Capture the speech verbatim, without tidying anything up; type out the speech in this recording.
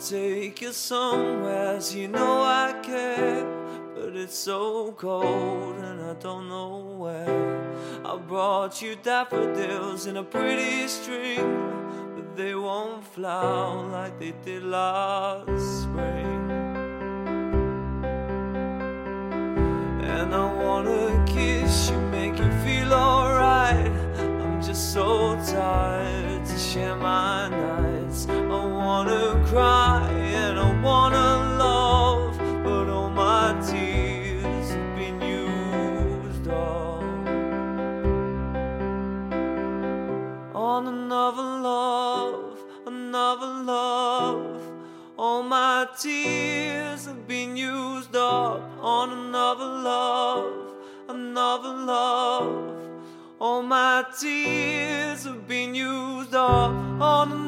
take you somewhere, so you know I care. But it's so cold and I don't know where. I brought you daffodils in a pretty string, but they won't flower like they did last spring. And I wanna kiss you, make you feel alright. I'm just so tired to share my nights. I wanna cry and I wanna love, but all my tears have been used up on another love, another love. All my tears have been used up on another love, another love. All my tears have been used up on another